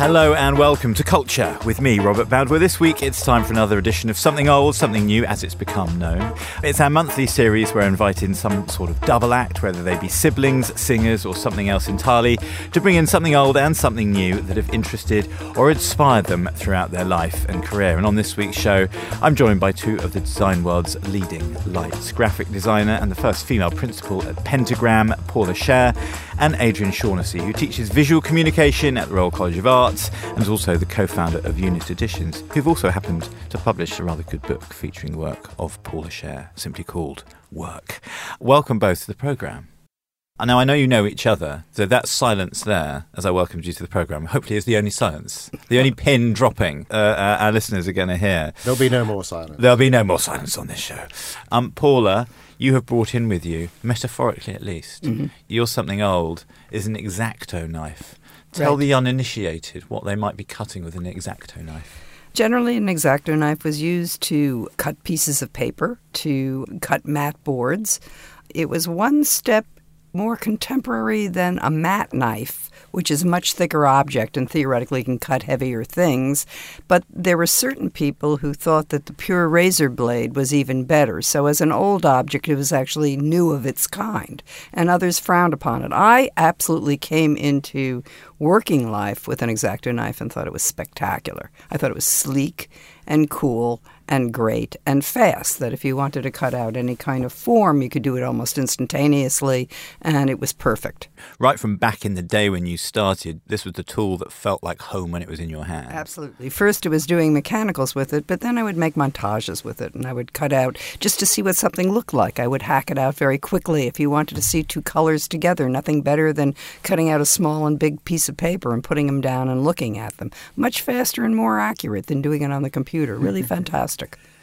Hello and welcome to Culture with me, Robert Badwer. This week it's time for another edition of Something Old, Something New, as it's become known. It's our monthly series where I invite in some sort of double act, whether they be siblings, singers or something else entirely, to bring in something old and something new that have interested or inspired them throughout their life and career. And on this week's show, I'm joined by two of the design world's leading lights, graphic designer and the first female principal at Pentagram, Paula Scher, and Adrian Shaughnessy, who teaches visual communication at the Royal College of Art and is also the co-founder of Unit Editions, who've also happened to publish a rather good book featuring the work of Paula Scher, simply called Work. Welcome both to the programme. Now, I know you know each other, so that silence there, as I welcomed you to the programme, hopefully is the only silence, the only pin dropping our listeners are going to hear. There'll be no more silence. There'll be no more silence on this show. Paula, you have brought in with you, metaphorically at least, your something old is an X-Acto knife. Tell the uninitiated what they might be cutting with an X-Acto knife. Generally, an X-Acto knife was used to cut pieces of paper, to cut mat boards. It was one step more contemporary than a mat knife, which is a much thicker object and theoretically can cut heavier things. But there were certain people who thought that the pure razor blade was even better. So as an old object, it was actually new of its kind, and others frowned upon it. I absolutely came into working life with an X-Acto knife and thought it was spectacular. I thought it was sleek and cool and great and fast, that if you wanted to cut out any kind of form, you could do it almost instantaneously, and it was perfect. Right from back in the day when you started, this was the tool that felt like home when it was in your hand. Absolutely. First it was doing mechanicals with it, but then I would make montages with it, and I would cut out just to see what something looked like. I would hack it out very quickly. If you wanted to see two colors together, nothing better than cutting out a small and big piece of paper and putting them down and looking at them. Much faster and more accurate than doing it on the computer. Really fantastic.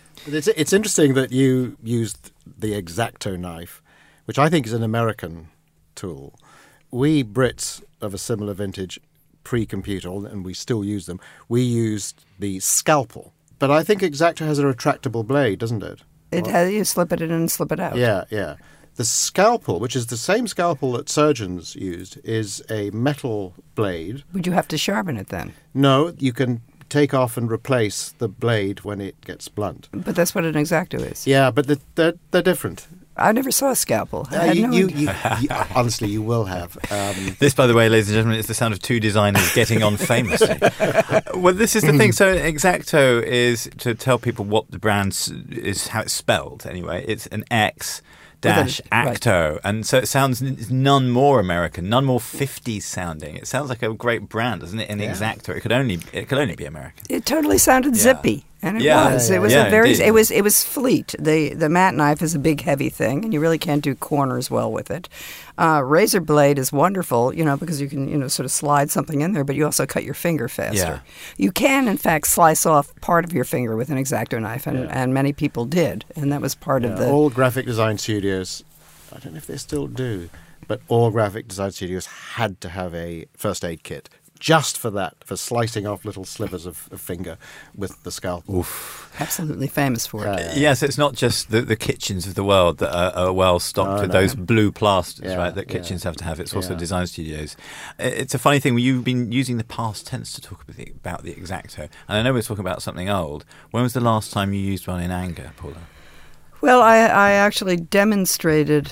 It's interesting that you used the X-Acto knife, which I think is an American tool. We Brits of a similar vintage, pre-computer, and we still use them, we used the scalpel. But I think X-Acto has a retractable blade, doesn't it? It has, you slip it in and slip it out. Yeah. The scalpel, which is the same scalpel that surgeons used, is a metal blade. Would you have to sharpen it then? No, you can take off and replace the blade when it gets blunt. But that's what an X-Acto is. Yeah, but they're different. I never saw a scalpel. I had no idea. Honestly, you will have. This, by the way, ladies and gentlemen, is the sound of two designers getting on famously. Well, this is the thing. So X-Acto is, to tell people what the brand is, how it's spelled anyway, it's an X Acto, and so it sounds none more American, none more 50s sounding. It sounds like a great brand, doesn't it? An X-Acto, it could only be American. It totally sounded zippy. And it was. It was it was fleet. The mat knife is a big, heavy thing, and you really can't do corners well with it. Razor blade is wonderful, because you can, sort of slide something in there, but you also cut your finger faster. Yeah. You can, in fact, slice off part of your finger with an X-Acto knife, and many people did, and that was part of the... All graphic design studios, I don't know if they still do, but all graphic design studios had to have a first aid kit. Just for that, for slicing off little slivers of finger with the scalpel. Oof. Absolutely famous for it. Yes, it's not just the kitchens of the world that are well stocked with those blue plasters, right, that kitchens have to have. It's also design studios. It's a funny thing. You've been using the past tense to talk about the X-Acto. And I know we're talking about something old. When was the last time you used one in anger, Paula? Well, I actually demonstrated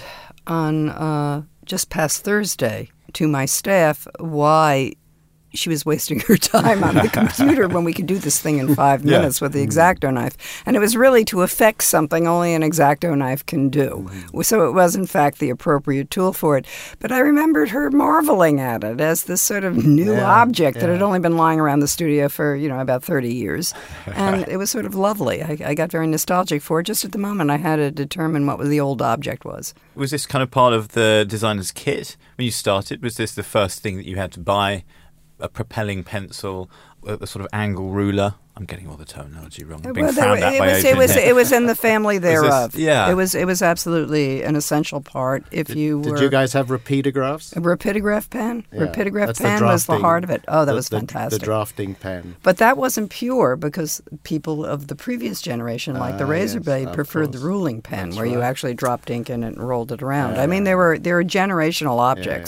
on just past Thursday to my staff why she was wasting her time on the computer when we could do this thing in 5 minutes with the X-Acto knife. And it was really to affect something only an X-Acto knife can do. So it was, in fact, the appropriate tool for it. But I remembered her marveling at it as this sort of new object that had only been lying around the studio for, about 30 years. And it was sort of lovely. I got very nostalgic for it. Just at the moment, I had to determine what the old object was. Was this kind of part of the designer's kit when you started? Was this the first thing that you had to buy? A propelling pencil, a sort of angle ruler. I'm getting all the terminology wrong. It was in the family thereof. It was absolutely an essential part. Did you guys have rapidographs? A rapidograph pen? Yeah. Rapidograph pen was the heart of it. Oh, that was fantastic. The drafting pen. But that wasn't pure because people of the previous generation, like the razor blade, preferred the ruling pen, where you actually dropped ink in it and rolled it around. They were generational objects.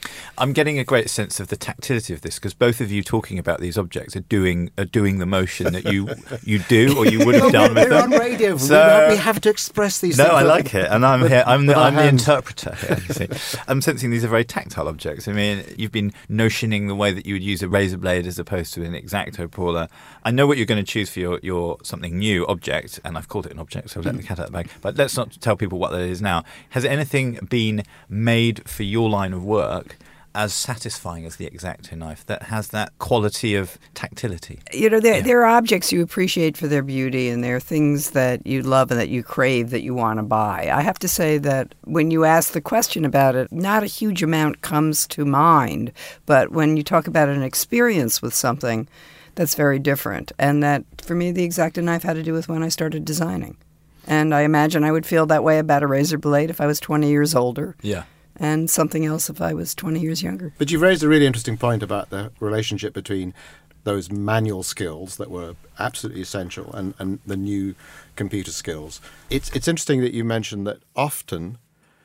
I'm getting a great sense of the tactility of this because both of you talking about these objects are doing the motion that you do or you would have done with We're them. on radio. So, we have to express these no, things. I like it, and I'm here. I'm the hands. interpreter here. You see. I'm sensing these are very tactile objects. I mean, you've been notioning the way that you would use a razor blade as opposed to an X-Acto, Paula. I know what you're going to choose for your something new object, and I've called it an object, so I've let the cat out of the bag. But let's not tell people what that is now. Has anything been made for your line of work as satisfying as the X-Acto knife that has that quality of tactility? There are objects you appreciate for their beauty, and there are things that you love and that you crave that you want to buy. I have to say that when you ask the question about it, not a huge amount comes to mind, but when you talk about an experience with something, that's very different. And that, for me, the X-Acto knife had to do with when I started designing. And I imagine I would feel that way about a razor blade if I was 20 years older. Yeah. And something else if I was 20 years younger. But you've raised a really interesting point about the relationship between those manual skills that were absolutely essential and the new computer skills. It's interesting that you mentioned that often,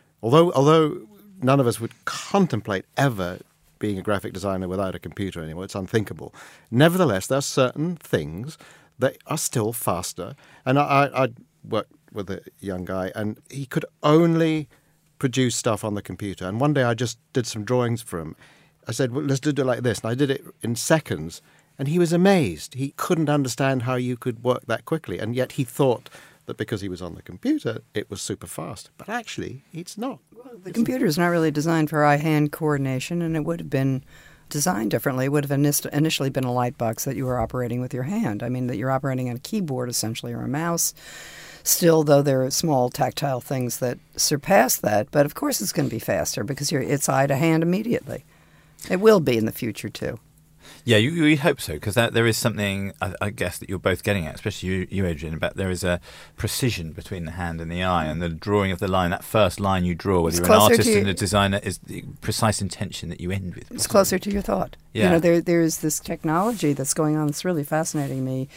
although none of us would contemplate ever being a graphic designer without a computer anymore, it's unthinkable. Nevertheless, there are certain things that are still faster. And I worked with a young guy, and he could only produce stuff on the computer. And one day I just did some drawings for him. I said, well, let's do it like this. And I did it in seconds. And he was amazed. He couldn't understand how you could work that quickly. And yet he thought that because he was on the computer, it was super fast. But actually, it's not. Well, the computer is not really designed for eye-hand coordination, and it would have been designed differently. It would have initially been a light box that you were operating with your hand. I mean, that you're operating on a keyboard, essentially, or a mouse. Still, though, there are small tactile things that surpass that. But, of course, it's going to be faster because it's eye to hand immediately. It will be in the future, too. Yeah, we hope so, because there is something, I guess, that you're both getting at, especially you, Adrian, about there is a precision between the hand and the eye, and the drawing of the line, that first line you draw, whether you're an artist and a designer, is the precise intention that you end with. It's closer to your thought. Yeah. There's this technology that's going on that's really fascinating me,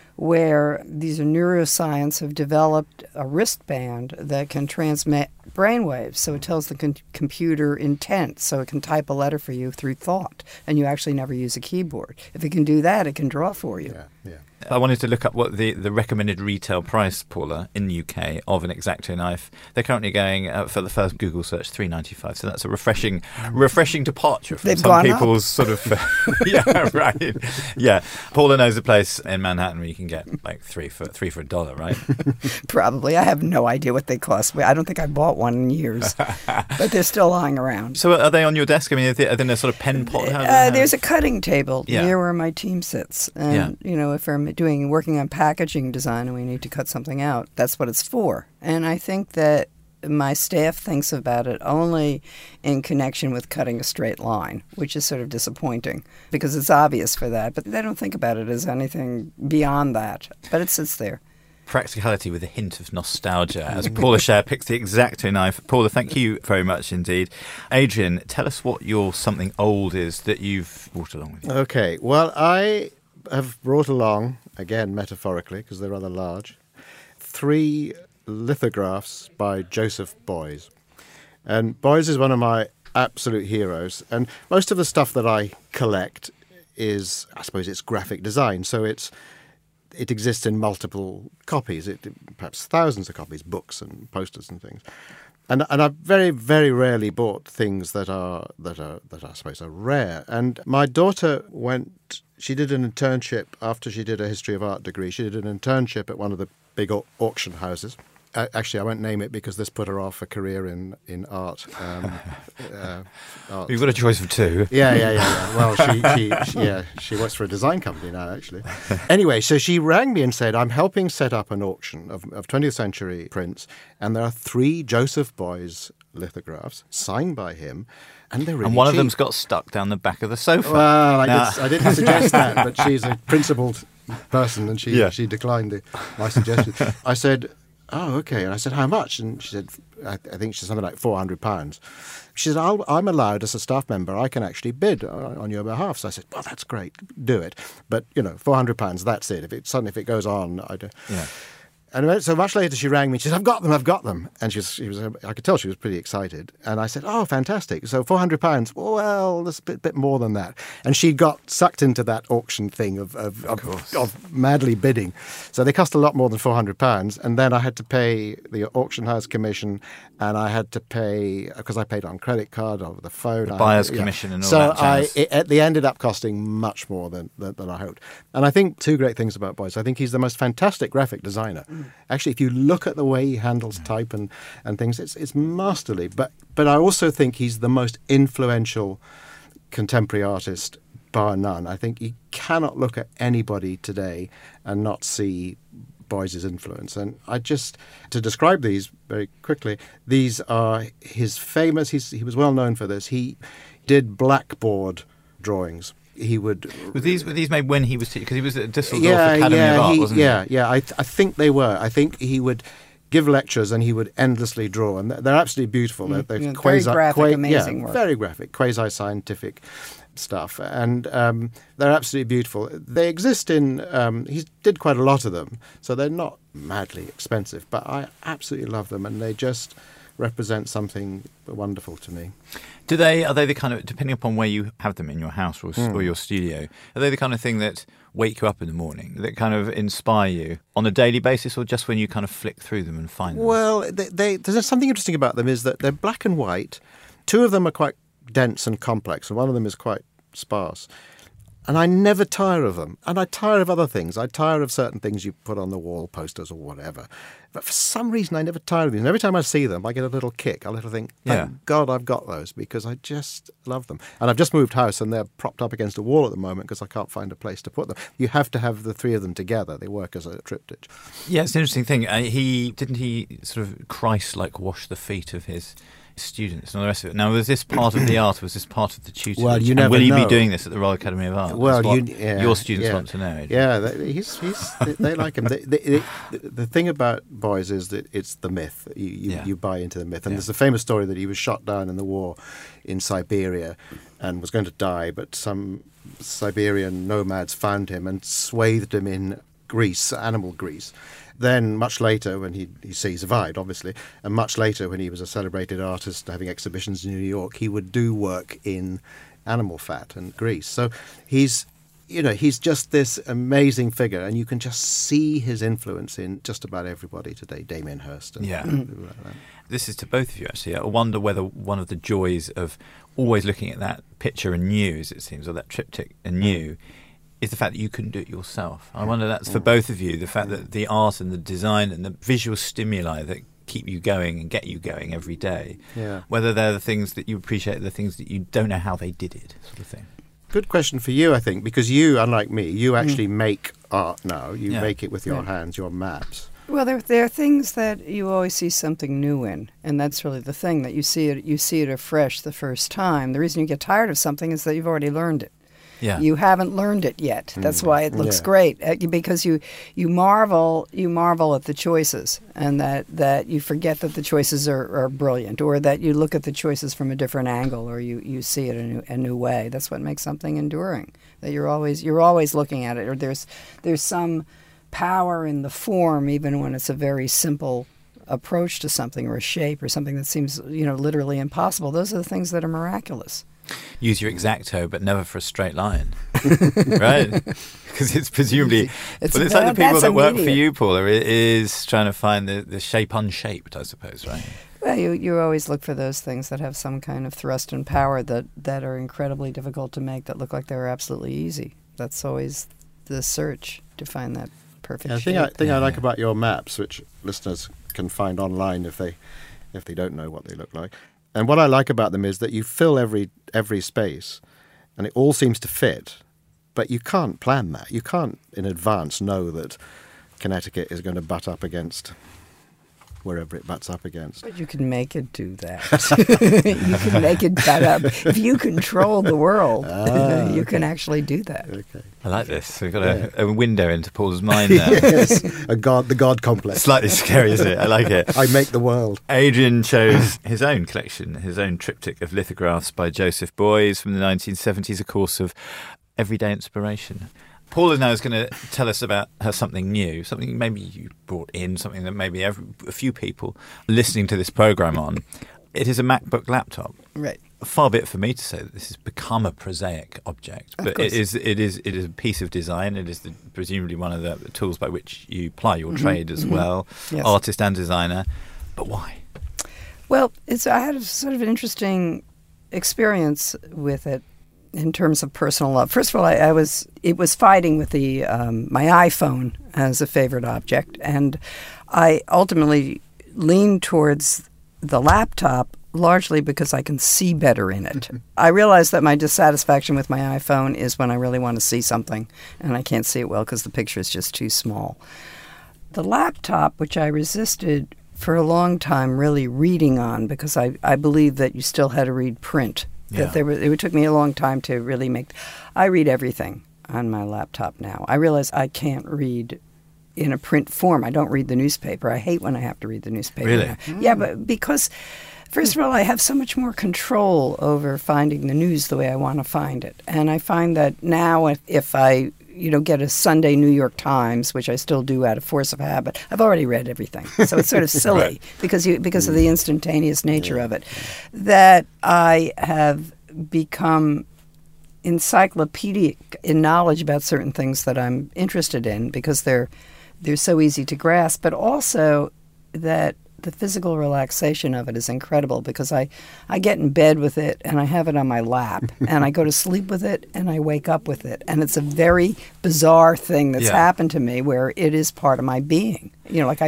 where these neuroscience have developed a wristband that can transmit brainwaves. So it tells the computer intent, so it can type a letter for you through thought, and you actually never use a keyboard. If it can do that, it can draw for you. Yeah. I wanted to look up what the recommended retail price, Paula, in the UK of an X-Acto knife. They're currently going for the first Google search $3.95. So that's a refreshing departure from some people's sort of yeah, right. Yeah, Paula knows a place in Manhattan where you can get like three for $1, right? Probably. I have no idea what they cost. I don't think I bought one in years, but they're still lying around. So are they on your desk? I mean, are they in a sort of pen pot? There's a cutting table near where my team sits, and if I'm working on packaging design and we need to cut something out, that's what it's for. And I think that my staff thinks about it only in connection with cutting a straight line, which is sort of disappointing because it's obvious for that, but they don't think about it as anything beyond that. But it sits there. Practicality with a hint of nostalgia as Paula Scher picks the X-Acto knife. Paula, thank you very much indeed. Adrian, tell us what your something old is that you've brought along with you. Okay, well, I have brought along, again metaphorically because they're rather large, 3 lithographs by Joseph Beuys. And Beuys is one of my absolute heroes. And most of the stuff that I collect is, I suppose, it's graphic design. So it exists in multiple copies, perhaps thousands of copies, books and posters and things. And I've very, very rarely bought things that I suppose are rare. And my daughter she did an internship after she did a history of art degree. She did an internship at one of the big auction houses. Actually, I won't name it because this put her off a career in art. Art. You've got a choice of 2. Yeah. Well, she works for a design company now, actually. Anyway, so she rang me and said, I'm helping set up an auction of 20th century prints, and there are 3 Joseph Beuys lithographs signed by him, and they're really And one cheap. of them's got stuck down the back of the sofa. Well, I didn't suggest that, but she's a principled person, and she declined my suggestion. I said, oh, okay. And I said, how much? And she said, I think she said something like £400. She said, I'm allowed as a staff member, I can actually bid on your behalf. So I said, well, that's great. Do it. But, £400, that's it. If it goes on, I don't. Yeah. And so much later, she rang me. She said, I've got them. And I could tell she was pretty excited. And I said, oh, fantastic. So £400. Well, that's a bit more than that. And she got sucked into that auction thing of madly bidding. So they cost a lot more than £400. And then I had to pay the auction house commission, and I had to pay, because I paid on credit card over the phone. The buyer's commission and all that jazz. They ended up costing much more than I hoped. And I think two great things about Beuys. I think he's the most fantastic graphic designer. Actually, if you look at the way he handles type and things, it's masterly. But I also think he's the most influential contemporary artist, bar none. I think you cannot look at anybody today and not see Beuys' influence. And to describe these very quickly, these are his famous, he was well known for this, he did blackboard drawings. He would... Were these made when he was teaching? Because he was at Düsseldorf Academy of Art, wasn't he? Yeah. I think they were. I think he would give lectures and he would endlessly draw. And they're absolutely beautiful. They're very graphic, amazing work. Very graphic, quasi-scientific stuff. And they're absolutely beautiful. They exist in... he did quite a lot of them, so they're not madly expensive. But I absolutely love them, and they just represent something wonderful to me. Are they the kind of, depending upon where you have them in your house or your studio, are they the kind of thing that wake you up in the morning, that kind of inspire you on a daily basis, or just when you kind of flick through them and find them? Well, there's something interesting about them, is that they're black and white. Two of them are quite dense and complex, and one of them is quite sparse. And I never tire of them. And I tire of other things. I tire of certain things you put on the wall, posters or whatever. But for some reason, I never tire of them. And every time I see them, I get a little kick, a little think, thank God I've got those, because I just love them. And I've just moved house, and they're propped up against a wall at the moment because I can't find a place to put them. You have to have the three of them together. They work as a triptych. Yeah, it's an interesting thing. Didn't he sort of Christ-like wash the feet of his students and all the rest of it? Now, was this part of the art, or was this part of the tutelage? Well, you never know. Will you be doing this at the Royal Academy of Art? Well, your students want to know. Adrian. Yeah, they like him. The thing about Beuys is that it's the myth. You buy into the myth. And there's a famous story that he was shot down in the war in Siberia and was going to die, but some Siberian nomads found him and swathed him in grease, animal grease. Then, much later, when he survived, obviously, and much later when he was a celebrated artist having exhibitions in New York, he would do work in animal fat and grease. So he's just this amazing figure, and you can just see his influence in just about everybody today, Damien Hirst. And people like that. This is to both of you, actually. I wonder whether one of the joys of always looking at that picture anew, as it seems, or that triptych anew, is the fact that you couldn't do it yourself. I wonder that's for both of you, the fact that the art and the design and the visual stimuli that keep you going and get you going every day, whether they're the things that you appreciate, the things that you don't know how they did it, sort of thing. Good question for you, I think, because you, unlike me, you actually make art now. You make it with your hands, your maps. Well, there are things that you always see something new in, and that's really the thing, that you see it afresh the first time. The reason you get tired of something is that you've already learned it. Yeah. You haven't learned it yet. That's why it looks great, because you marvel at the choices, and that you forget that the choices are brilliant, or that you look at the choices from a different angle, or you see it in a new way. That's what makes something enduring. That you're always looking at it, or there's some power in the form, even when it's a very simple approach to something, or a shape, or something that seems literally impossible. Those are the things that are miraculous. Use your X-Acto, but never for a straight line, right? Because it's presumably... it's like the people that work for you, Paula, is trying to find the shape unshaped, I suppose, right? Well, you always look for those things that have some kind of thrust and power that are incredibly difficult to make, that look like they're absolutely easy. That's always the search, to find that perfect shape. The thing I like about your maps, which listeners can find online if they don't know what they look like, and what I like about them is that you fill every space, and it all seems to fit, but you can't plan that. You can't in advance know that Connecticut is going to butt up against wherever it butts up against. But you can make it do that. You can make it butt up. If you control the world, you can actually do that. Okay. I like this. We've got a window into Paul's mind now. Yes, the God complex. Slightly scary, isn't it? I like it. I make the world. Adrian chose his own collection, his own triptych of lithographs by Joseph Beuys from the 1970s, a course of everyday inspiration. Paula now is going to tell us about her something new, something maybe you brought in, something that maybe a few people listening to this program on. It is a MacBook laptop. Right. Far be it for me to say that this has become a prosaic object, but it is a piece of design. It is presumably one of the tools by which you ply your trade as well, Yes. artist and designer. But why? Well, I had a sort of an interesting experience with it in terms of personal love. First of all, it was fighting with my iPhone as a favorite object, and I ultimately leaned towards the laptop largely because I can see better in it. I realize that my dissatisfaction with my iPhone is when I really want to see something and I can't see it well because the picture is just too small. The laptop, which I resisted for a long time really reading on, because I believe that you still had to read print. Yeah. It took me a long time to really I read everything on my laptop now. I realize I can't read in a print form. I don't read the newspaper. I hate when I have to read the newspaper. Really? Yeah, but because, first of all, I have so much more control over finding the news the way I want to find it. And I find that now if I get a Sunday New York Times, which I still do out of force of habit, I've already read everything. So it's sort of silly Right. because of the instantaneous nature of it, that I have become encyclopedic in knowledge about certain things that I'm interested in because they're so easy to grasp, but also that the physical relaxation of it is incredible because I get in bed with it and I have it on my lap and I go to sleep with it and I wake up with it. And it's a very bizarre thing that's happened to me where it is part of my being. Like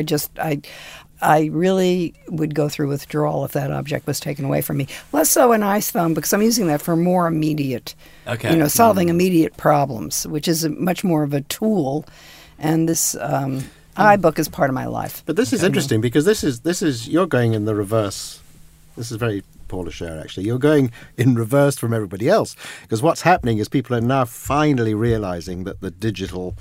I really would go through withdrawal if that object was taken away from me. Less so an iPhone because I'm using that for more immediate, solving immediate problems, which is much more of a tool. And this iBook is part of my life. But this is interesting because this is you're going in the reverse. This is very Paula Scher, actually. You're going in reverse from everybody else because what's happening is people are now finally realizing that the digital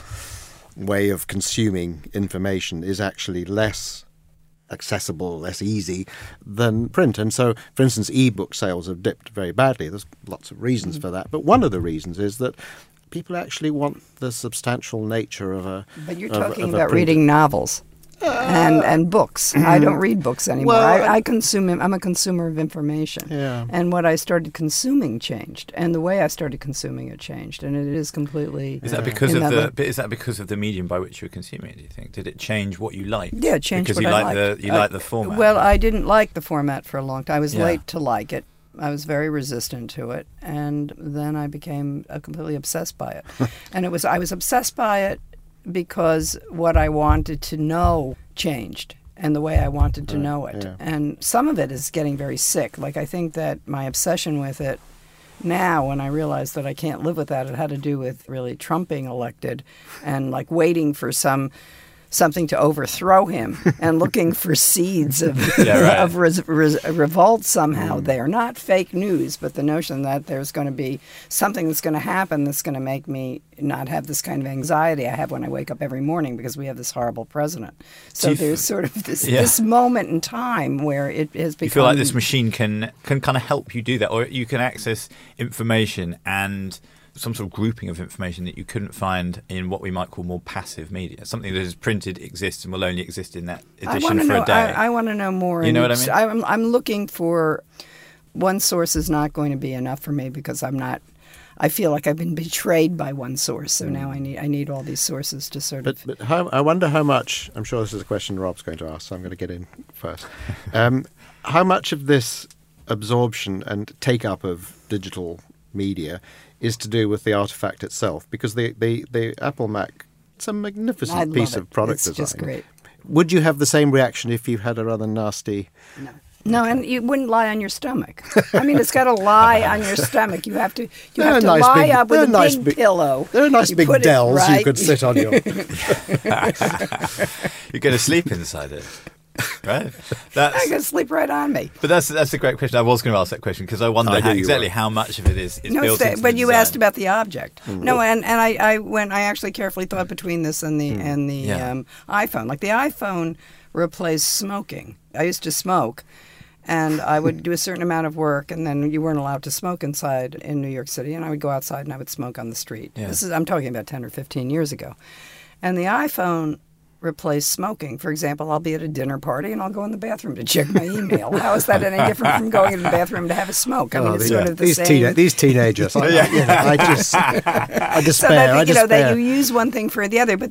way of consuming information is actually less accessible, less easy than print. And so, for instance, e-book sales have dipped very badly. There's lots of reasons for that. But one of the reasons is that people actually want the substantial nature of a But you're talking about reading novels and books. I don't read books anymore. Well, I'm a consumer of information. Yeah. And what I started consuming changed. And the way I started consuming it changed. And it is completely... Is that because of the medium by which you're consuming it, do you think? Did it change what you liked? Yeah, it changed because what I liked. You like the format. Well, I didn't like the format for a long time. I was late to like it. I was very resistant to it, and then I became completely obsessed by it. And I was obsessed by it because what I wanted to know changed, and the way I wanted to know it. Yeah. And some of it is getting very sick. Like I think that my obsession with it now, when I realize that I can't live without it, had to do with really Trump being elected, and like waiting for something to overthrow him and looking for seeds of, of revolt somehow there. Not fake news, but the notion that there's going to be something that's going to happen that's going to make me not have this kind of anxiety I have when I wake up every morning because we have this horrible president. So there's sort of this moment in time where it has become... You feel like this machine can kind of help you do that, or you can access information and some sort of grouping of information that you couldn't find in what we might call more passive media. Something that is printed exists and will only exist in that edition for a day. I want to know more. You know what I mean? I'm looking for... One source is not going to be enough for me because I feel like I've been betrayed by one source, so now I need all these sources to sort of... But I wonder how much... I'm sure this is a question Rob's going to ask, so I'm going to get in first. How much of this absorption and take-up of digital media is to do with the artifact itself? Because the Apple Mac, it's a magnificent piece of product design. It's just great. Would you have the same reaction if you had a rather nasty... No, and you wouldn't lie on your stomach. I mean, it's got to lie on your stomach. You have to lie up with a big pillow. There are nice big dells you could sit on your... You're going to sleep inside it, right? I can sleep right on me. But that's a great question. I was going to ask that question because I wonder exactly how much of it is built into but you design. asked about the object. No, and I actually carefully thought between this and the iPhone. Like the iPhone replaced smoking. I used to smoke. And I would do a certain amount of work, and then you weren't allowed to smoke inside in New York City, and I would go outside and I would smoke on the street. Yeah. I'm talking about 10 or 15 years ago. And the iPhone replaced smoking. For example, I'll be at a dinner party and I'll go in the bathroom to check my email. How is that any different from going in the bathroom to have a smoke? I mean, it's sort of the same. These teenagers, I despair. So that, I despair. that you use one thing for the other, but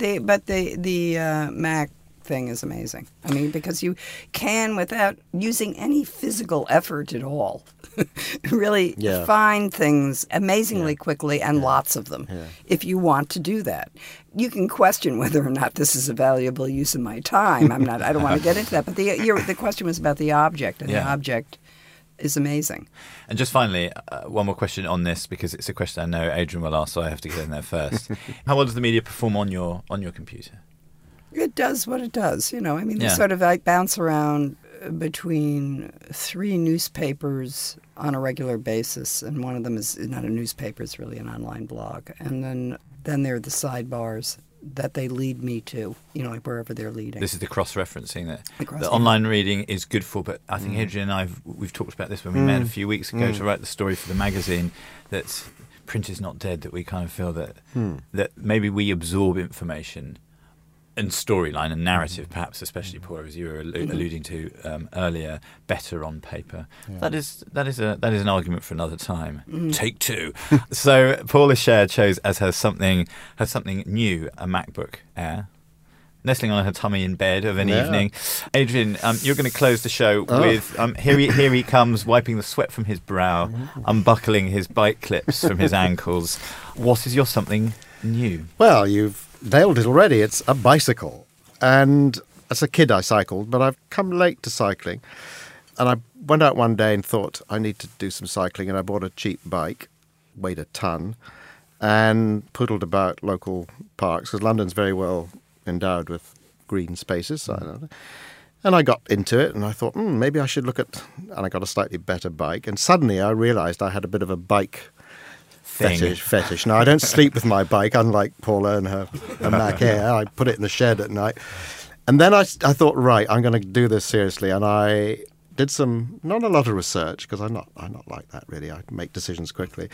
the Mac thing is amazing. I mean, because you can, without using any physical effort at all, really find things amazingly quickly and lots of them if you want to do that. You can question whether or not this is a valuable use of my time. I don't want to get into that, but the question was about the object, and the object is amazing. And just finally, one more question on this, because it's a question I know Adrian will ask, so I have to get in there first. How well does the media perform on your computer? It does what it does, you know. I mean, they sort of like bounce around between 3 newspapers on a regular basis, and one of them is not a newspaper, it's really an online blog. And then there are the sidebars that they lead me to, you know, like wherever they're leading. This is the cross-referencing that online reading is good for, but I think Adrian and we've talked about this when we met a few weeks ago to write the story for the magazine, that print is not dead, that we kind of feel that maybe we absorb information and storyline and narrative, perhaps, especially, Paula, as you were alluding to earlier, better on paper. Yeah. That is an argument for another time. Take 2. So Paula Scher chose as her something new, a MacBook Air, nestling on her tummy in bed of an evening. Adrian, you're going to close the show with here he comes, wiping the sweat from his brow, unbuckling his bike clips from his ankles. What is your something new? Well, you've nailed it already. It's a bicycle. And as a kid I cycled, but I've come late to cycling. And I went out one day and thought I need to do some cycling, and I bought a cheap bike, weighed a ton, and poodled about local parks, because London's very well endowed with green spaces. And I got into it, and I thought, maybe I should look at... And I got a slightly better bike. And suddenly I realised I had a bit of a bike fetish. Now, I don't sleep with my bike, unlike Paula and her Mac Air. I put it in the shed at night. And then I thought, right, I'm going to do this seriously. And I did not a lot of research, because I'm not like that, really. I make decisions quickly.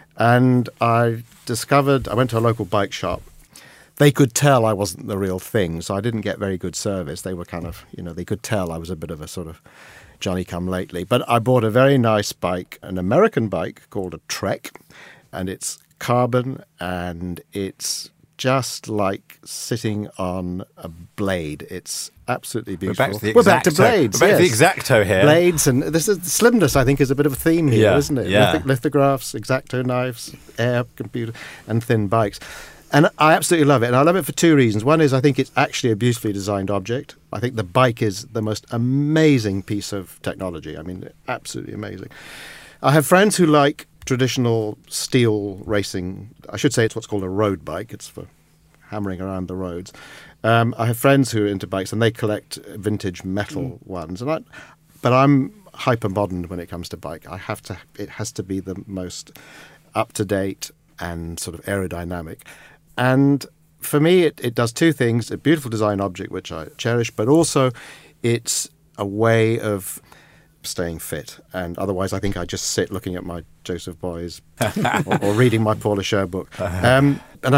And I went to a local bike shop. They could tell I wasn't the real thing, so I didn't get very good service. They were kind of, they could tell I was a bit of a sort of Johnny-come-lately. But I bought a very nice bike, an American bike called a Trek. And it's carbon, and it's just like sitting on a blade. It's absolutely beautiful. We're back to blades. We're back to the X-Acto here. Blades, and this is slimness, I think, is a bit of a theme here, isn't it? Yeah. Lithographs, X-Acto knives, air, computer, and thin bikes. And I absolutely love it. And I love it for 2 reasons. One is I think it's actually a beautifully designed object. I think the bike is the most amazing piece of technology. I mean, absolutely amazing. I have friends who like traditional steel racing. I should say it's what's called a road bike. It's for hammering around the roads. I have friends who are into bikes, and they collect vintage metal ones. But I'm hyper modern when it comes to bike. It has to be the most up to date and sort of aerodynamic. And for me, it does 2 things: a beautiful design object, which I cherish, but also it's a way of staying fit. And otherwise, I think I just sit looking at my Joseph Beuys or reading my Paula Scher book. And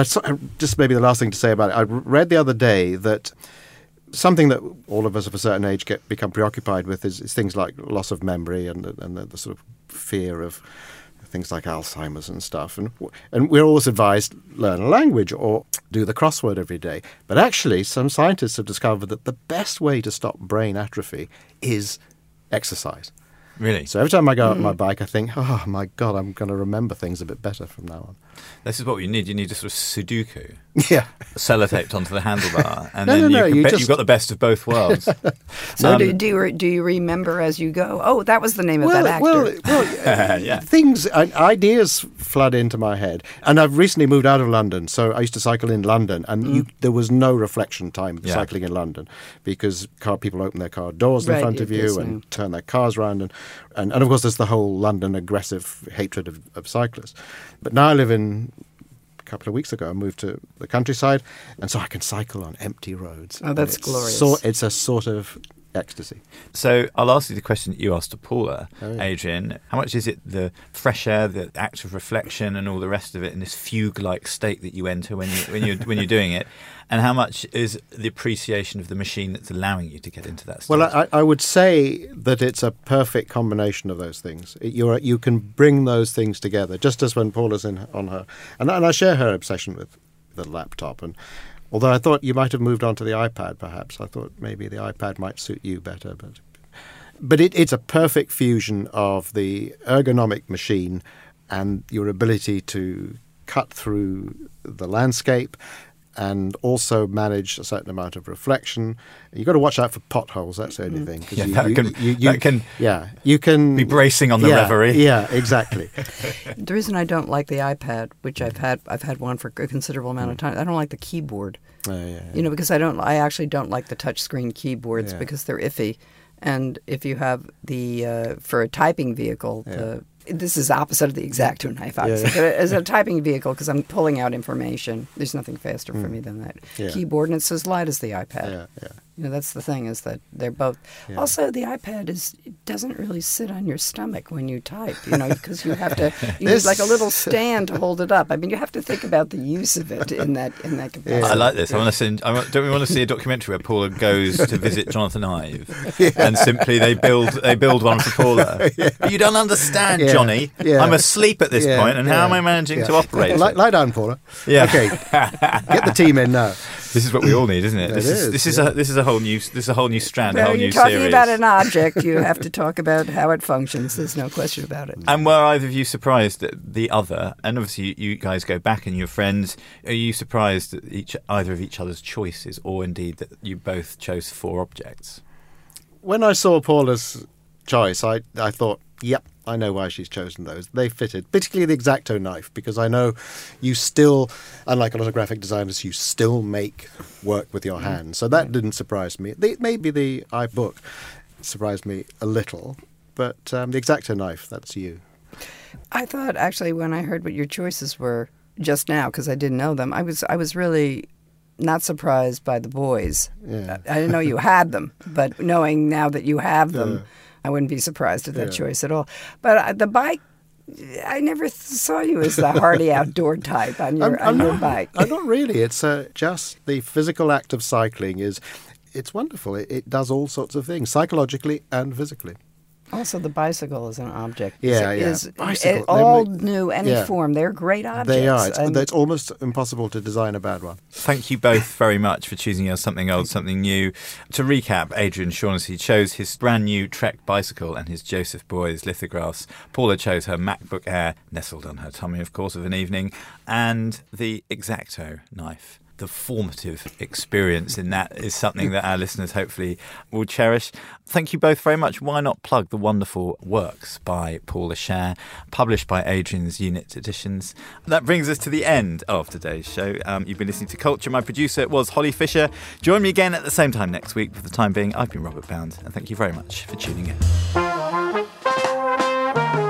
just maybe the last thing to say about it, I read the other day that something that all of us of a certain age become preoccupied with is things like loss of memory and the sort of fear of things like Alzheimer's and stuff. And we're always advised, learn a language or do the crossword every day. But actually, some scientists have discovered that the best way to stop brain atrophy is exercise. Really? So every time I go out on my bike, I think, oh my God, I'm going to remember things a bit better from now on. This is what you need. You need a sort of Sudoku. Yeah. Sellotaped onto the handlebar. And you've got the best of both worlds. So do you remember as you go? Oh, that was the name of that actor. Well, things, ideas flood into my head. And I've recently moved out of London. So I used to cycle in London. And there was no reflection time cycling in London, because people open their car doors in front of you and turn their cars around. And of course, there's the whole London aggressive hatred of cyclists. But now I live in, a couple of weeks ago, I moved to the countryside, and so I can cycle on empty roads. Oh, that's glorious. So it's a sort of ecstasy. So I'll ask you the question that you asked to Paula, Adrian. How much is it the fresh air, the act of reflection, and all the rest of it in this fugue-like state that you enter when you're doing it? And how much is the appreciation of the machine that's allowing you to get into that state? Well, I would say that it's a perfect combination of those things. You can bring those things together, just as when Paula's on her. And I share her obsession with the laptop. And although I thought you might have moved on to the iPad, perhaps. I thought maybe the iPad might suit you better. But it's a perfect fusion of the ergonomic machine and your ability to cut through the landscape and also manage a certain amount of reflection. You've got to watch out for potholes, that's the only thing. You can be bracing on the reverie. Yeah, exactly. The reason I don't like the iPad, which I've had one for a considerable amount of time, I don't like the keyboard. Because I actually don't like the touchscreen keyboards because they're iffy. And if you have the, for a typing vehicle, this is opposite of the X-Acto knife, obviously. But as a typing vehicle, because I'm pulling out information, there's nothing faster for me than that keyboard, and it's as light as the iPad. That's the thing, is that they're both. Also, the iPad doesn't really sit on your stomach when you type, because you have to use like a little stand to hold it up. I mean, you have to think about the use of it in that capacity. I like this. Don't we want to see a documentary where Paula goes to visit Jonathan Ive, and simply they build one for Paula? But you don't understand, Johnny. I'm asleep at this point, and how am I managing to operate it? Lie down, Paula. Yeah. Okay. Get the team in now. This is what we all need, isn't it? This is a whole new strand, a whole new series. When you're talking about an object, you have to talk about how it functions. There's no question about it. And were either of you surprised at the other? And obviously, you guys go back and you're friends. Are you surprised at either of each other's choices, or indeed that you both chose 4 objects? When I saw Paula's choice, I thought, yep, I know why she's chosen those. They fitted, particularly the X-Acto knife, because I know you still, unlike a lot of graphic designers, you still make work with your hands. So that didn't surprise me. Maybe the iBook surprised me a little, but the X-Acto knife, that's you. I thought, actually, when I heard what your choices were just now, because I didn't know them, I was really not surprised by the boys. I didn't know you had them, but knowing now that you have them, I wouldn't be surprised at that choice at all. But the bike, I never saw you as the hardy outdoor type on your bike. I'm not really. It's just the physical act of cycling it's wonderful. It does all sorts of things, psychologically and physically. Also, the bicycle is an object. Bicycle. All new, any form. They're great objects. They are. It's almost impossible to design a bad one. Thank you both very much for choosing us something old, something new. To recap, Adrian Shaughnessy chose his brand new Trek bicycle and his Joseph Beuys lithographs. Paula chose her MacBook Air, nestled on her tummy, of course, of an evening, and the X-Acto knife. The formative experience in that is something that our listeners hopefully will cherish. Thank you both very much. Why not plug the wonderful works by Paula Scher, published by Adrian's Unit Editions. That brings us to the end of today's show. You've been listening to Culture. My producer was Holly Fisher. Join me again at the same time next week. For the time being, I've been Robert Bound, and thank you very much for tuning in.